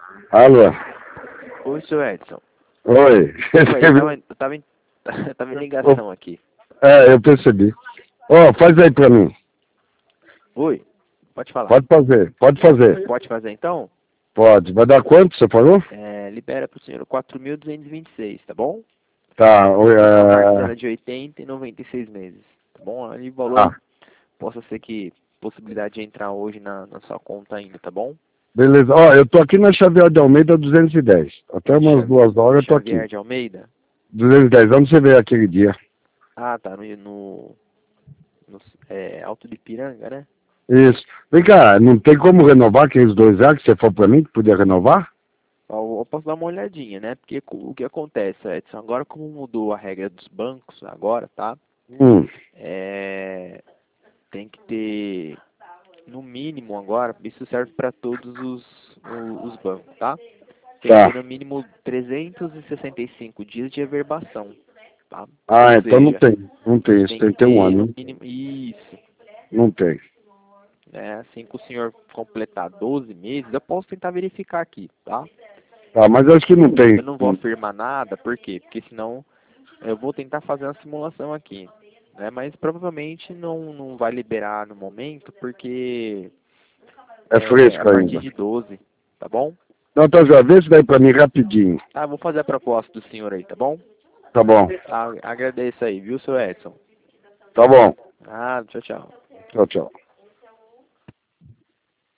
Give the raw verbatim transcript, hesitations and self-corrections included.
Alô? Oi, seu Edson. Oi. Oi, eu tava, eu tava, em, tava em ligação aqui. É, eu percebi. Ó, faz aí pra mim. Oi, pode falar. Pode fazer, pode fazer. Pode fazer então? Pode. Vai dar quanto, você falou? É, libera pro senhor quatro mil duzentos e vinte e seis, tá bom? Tá, Tem uma é... parcela de oitenta e noventa e seis meses, tá bom? Ali o valor Ah, possa ser que possibilidade de entrar hoje na, na sua conta ainda, tá bom? beleza. Ó, eu tô aqui na Xavier de Almeida duzentos e dez. Até umas Xavier, duas horas eu tô aqui. Xavier de Almeida? duzentos e dez, onde você veio aquele dia? Ah, tá no, no, no é, Alto de Piranga, né? Isso. Vem cá, não tem como renovar aqueles dois A que você falou pra mim que podia renovar? Eu eu posso dar uma olhadinha, né? Porque co- o que acontece, Edson, agora como mudou a regra dos bancos, agora, tá? Hum, É, tem que ter, no mínimo agora, isso serve para todos os, o- os bancos, tá? Tem que ter tá. no mínimo trezentos e sessenta e cinco dias de averbação, tá? Ou Ah, então não seja, tem. Não tem isso, tem tem que que ter um ter no ano. mínimo, isso, Não tem. né? Assim que o senhor completar doze meses, eu posso tentar verificar aqui, tá? Tá, mas eu acho que não tem. Eu não vou afirmar nada, por quê? Porque senão eu vou tentar fazer uma simulação aqui, né? Mas provavelmente não, não vai liberar no momento, porque É é a fresco partir ainda. de doze, tá bom? Não, tá já, vê isso daí pra mim rapidinho. Tá, vou fazer a proposta do senhor aí, tá bom? Tá bom. Tá, agradeço aí, viu, seu Edson? Tá bom. Ah, tchau, tchau. Tchau, tchau.